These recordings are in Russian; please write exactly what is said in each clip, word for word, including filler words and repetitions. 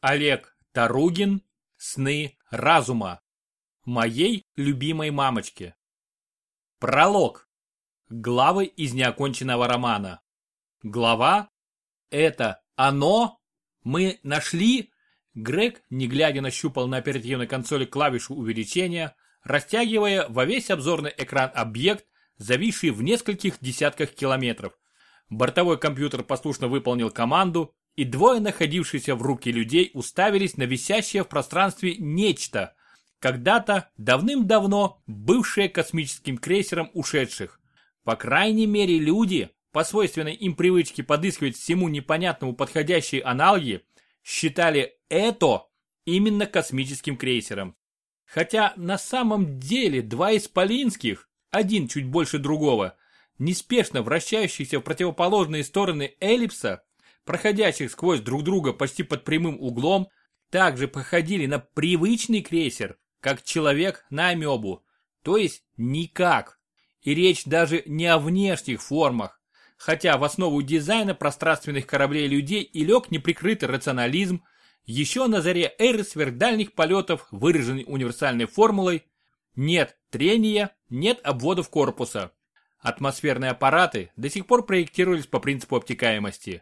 Олег Таругин. Сны разума. Моей любимой мамочке. Пролог. Главы из неоконченного романа. Глава. Это оно? Мы нашли? Грег, не глядя, нащупал на оперативной консоли клавишу увеличения, растягивая во весь обзорный экран объект, зависший в нескольких десятках километров. Бортовой компьютер послушно выполнил команду, и двое находившихся в руке людей уставились на висящее в пространстве нечто, когда-то давным-давно бывшее космическим крейсером ушедших. По крайней мере, люди, по свойственной им привычке подыскивать всему непонятному подходящие аналоги, считали это именно космическим крейсером. Хотя на самом деле два исполинских, один чуть больше другого, неспешно вращающихся в противоположные стороны эллипса, проходящих сквозь друг друга почти под прямым углом, также походили на привычный крейсер, как человек на амебу, то есть никак. И речь даже не о внешних формах, хотя в основу дизайна пространственных кораблей людей и лег неприкрытый рационализм, еще на заре эры сверхдальних полетов, выраженный универсальной формулой: нет трения, нет обводов корпуса. Атмосферные аппараты до сих пор проектировались по принципу обтекаемости.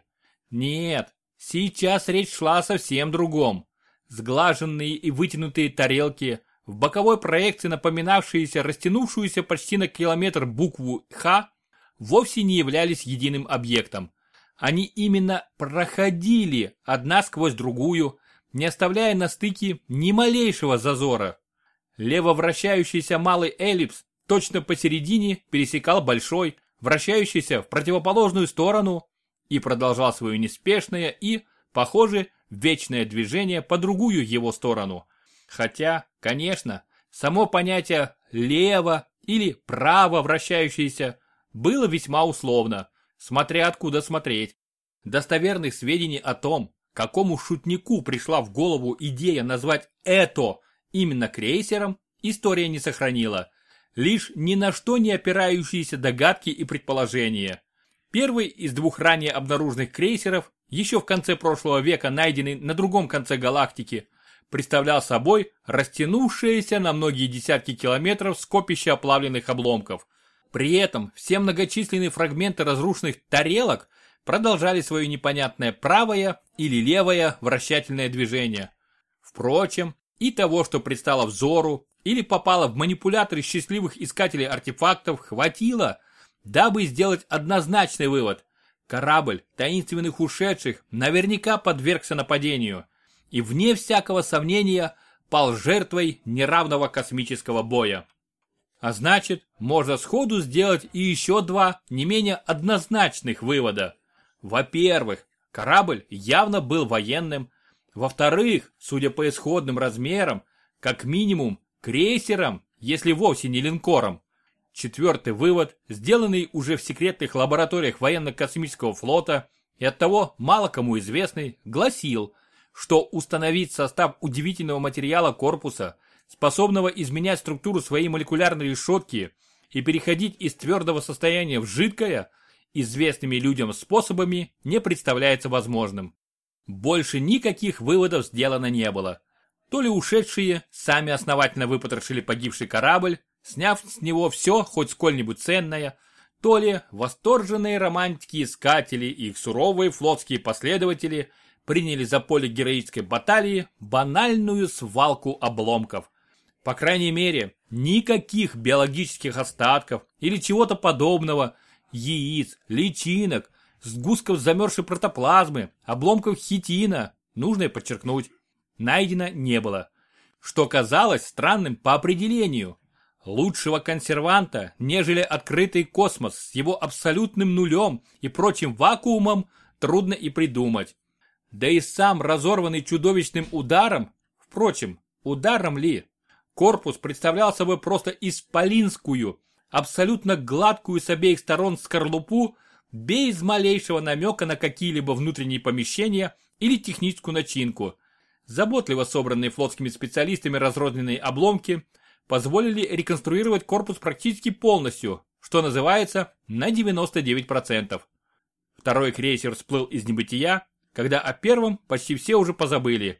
Нет, сейчас речь шла о совсем другом. Сглаженные и вытянутые тарелки, в боковой проекции напоминавшиеся растянувшуюся почти на километр букву «Х», вовсе не являлись единым объектом. Они именно проходили одна сквозь другую, не оставляя на стыке ни малейшего зазора. Лево вращающийся малый эллипс точно посередине пересекал большой, вращающийся в противоположную сторону, и продолжал свое неспешное и, похоже, вечное движение по другую его сторону. Хотя, конечно, само понятие «лево» или «право вращающееся» было весьма условно, смотря откуда смотреть. Достоверных сведений о том, какому шутнику пришла в голову идея назвать это именно крейсером, история не сохранила. Лишь ни на что не опирающиеся догадки и предположения. Первый из двух ранее обнаруженных крейсеров, еще в конце прошлого века найденный на другом конце галактики, представлял собой растянувшееся на многие десятки километров скопище оплавленных обломков. При этом все многочисленные фрагменты разрушенных тарелок продолжали свое непонятное правое или левое вращательное движение. Впрочем, и того, что предстало взору или попало в манипуляторы счастливых искателей артефактов, хватило, дабы сделать однозначный вывод: корабль таинственных ушедших наверняка подвергся нападению и, вне всякого сомнения, пал жертвой неравного космического боя. А значит, можно сходу сделать и еще два не менее однозначных вывода. Во-первых, корабль явно был военным. Во-вторых, судя по исходным размерам, как минимум крейсером, если вовсе не линкором. Четвертый вывод, сделанный уже в секретных лабораториях военно-космического флота и оттого мало кому известный, гласил, что установить состав удивительного материала корпуса, способного изменять структуру своей молекулярной решетки и переходить из твердого состояния в жидкое, известными людям способами не представляется возможным. Больше никаких выводов сделано не было. То ли ушедшие сами основательно выпотрошили погибший корабль, сняв с него все хоть сколь-нибудь ценное, то ли восторженные романтики-искатели и их суровые флотские последователи приняли за поле героической баталии банальную свалку обломков. По крайней мере, никаких биологических остатков или чего-то подобного, яиц, личинок, сгустков замерзшей протоплазмы, обломков хитина, нужно подчеркнуть, найдено не было. Что казалось странным по определению. Лучшего консерванта, нежели открытый космос с его абсолютным нулем и прочим вакуумом, трудно и придумать. Да и сам разорванный чудовищным ударом, впрочем, ударом ли, корпус представлял собой просто исполинскую, абсолютно гладкую с обеих сторон скорлупу, без малейшего намека на какие-либо внутренние помещения или техническую начинку. Заботливо собранные флотскими специалистами разрозненные обломки позволили реконструировать корпус практически полностью, что называется, на девяносто девять процентов. Второй крейсер всплыл из небытия, когда о первом почти все уже позабыли,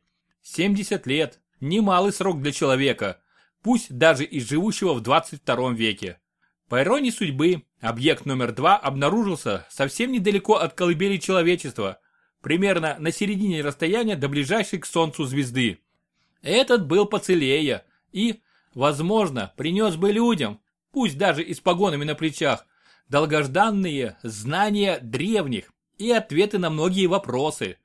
семьдесят лет – немалый срок для человека, пусть даже и живущего в двадцать втором веке. По иронии судьбы, объект номер два обнаружился совсем недалеко от колыбели человечества, примерно на середине расстояния до ближайшей к Солнцу звезды. Этот был поцелее и, возможно, принес бы людям, пусть даже и с погонами на плечах, долгожданные знания древних и ответы на многие вопросы.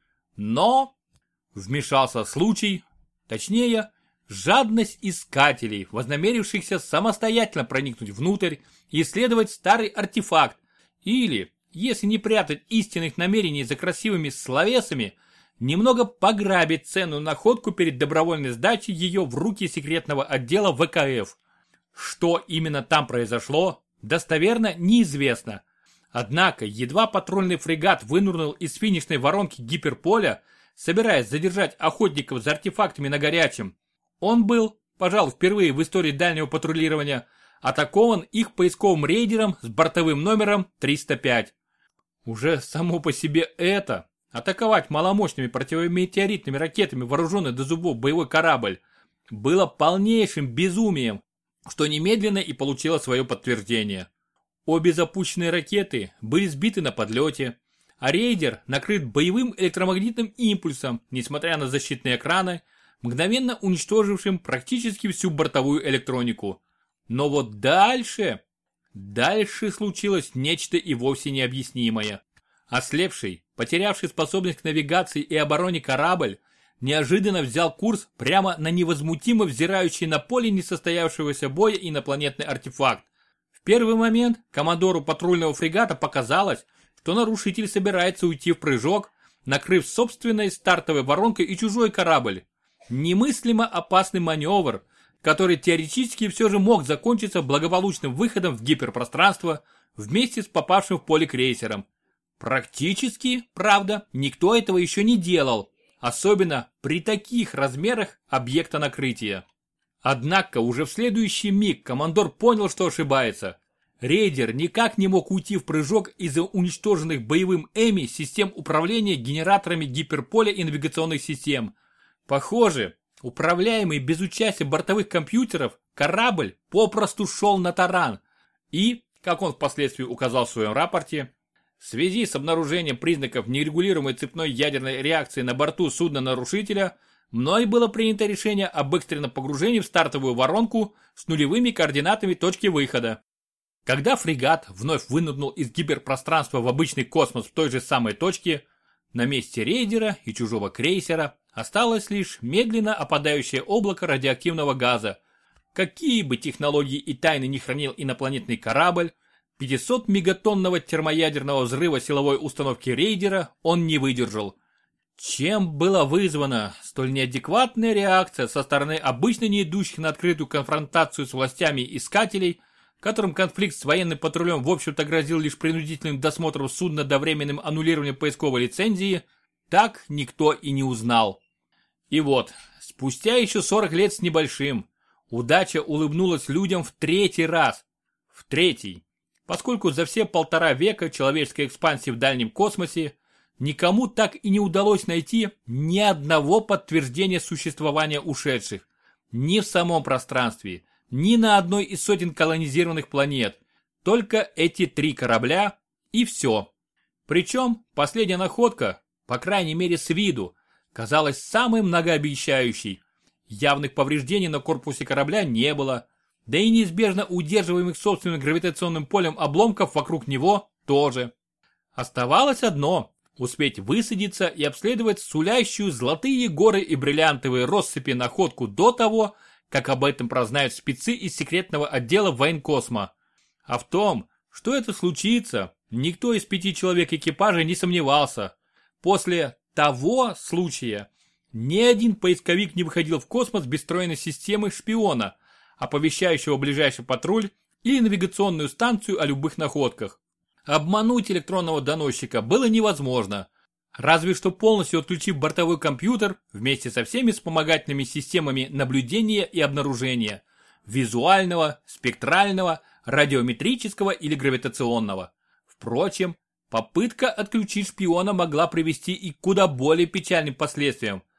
Но вмешался случай, точнее, жадность искателей, вознамерившихся самостоятельно проникнуть внутрь и исследовать старый артефакт, или, если не прятать истинных намерений за красивыми словесами, немного пограбить ценную находку перед добровольной сдачей ее в руки секретного отдела вэ ка эф. Что именно там произошло, достоверно неизвестно. Однако, едва патрульный фрегат вынырнул из финишной воронки гиперполя, собираясь задержать охотников за артефактами на горячем, он был, пожалуй, впервые в истории дальнего патрулирования, атакован их поисковым рейдером с бортовым номером триста пять. Уже само по себе это, атаковать маломощными противометеоритными ракетами вооруженный до зубов боевой корабль, было полнейшим безумием, что немедленно и получило свое подтверждение. Обе запущенные ракеты были сбиты на подлете, а рейдер накрыт боевым электромагнитным импульсом, несмотря на защитные экраны, мгновенно уничтожившим практически всю бортовую электронику. Но вот дальше... Дальше случилось нечто и вовсе необъяснимое. Ослепший, потерявший способность к навигации и обороне корабль, неожиданно взял курс прямо на невозмутимо взирающий на поле несостоявшегося боя инопланетный артефакт. В первый момент командору патрульного фрегата показалось, что нарушитель собирается уйти в прыжок, накрыв собственной стартовой воронкой и чужой корабль. Немыслимо опасный маневр, который теоретически все же мог закончиться благополучным выходом в гиперпространство вместе с попавшим в поле крейсером. Практически, правда, никто этого еще не делал, особенно при таких размерах объекта накрытия. Однако уже в следующий миг командор понял, что ошибается. Рейдер никак не мог уйти в прыжок из-за уничтоженных боевым Эми систем управления генераторами гиперполя и навигационных систем. Похоже, управляемый без участия бортовых компьютеров, корабль попросту шел на таран. И, как он впоследствии указал в своем рапорте, в связи с обнаружением признаков нерегулируемой цепной ядерной реакции на борту судна-нарушителя, мной было принято решение об экстренном погружении в стартовую воронку с нулевыми координатами точки выхода. Когда фрегат вновь вынырнул из гиперпространства в обычный космос в той же самой точке, на месте рейдера и чужого крейсера осталось лишь медленно опадающее облако радиоактивного газа. Какие бы технологии и тайны ни хранил инопланетный корабль, пятисотмегатонного термоядерного взрыва силовой установки рейдера он не выдержал. Чем была вызвана столь неадекватная реакция со стороны обычно не идущих на открытую конфронтацию с властями искателей, которым конфликт с военным патрулем в общем-то грозил лишь принудительным досмотром судна до временным аннулированием поисковой лицензии, так никто и не узнал. И вот, спустя еще сорок лет с небольшим, удача улыбнулась людям в третий раз. В третий. Поскольку за все полтора века человеческой экспансии в дальнем космосе никому так и не удалось найти ни одного подтверждения существования ушедших. Ни в самом пространстве, ни на одной из сотен колонизированных планет. Только эти три корабля и все. Причем последняя находка, по крайней мере с виду, казалась самой многообещающей. Явных повреждений на корпусе корабля не было, да и неизбежно удерживаемых собственным гравитационным полем обломков вокруг него тоже. Оставалось одно – успеть высадиться и обследовать сулящую золотые горы и бриллиантовые россыпи находку до того, как об этом прознают спецы из секретного отдела военкосмо. А в том, что это случится, никто из пяти человек экипажа не сомневался. После того случая ни один поисковик не выходил в космос без встроенной системы шпиона, оповещающего ближайший патруль или навигационную станцию о любых находках. Обмануть электронного доносчика было невозможно, разве что полностью отключив бортовой компьютер вместе со всеми вспомогательными системами наблюдения и обнаружения – визуального, спектрального, радиометрического или гравитационного. Впрочем, попытка отключить шпиона могла привести и к куда более печальным последствиям.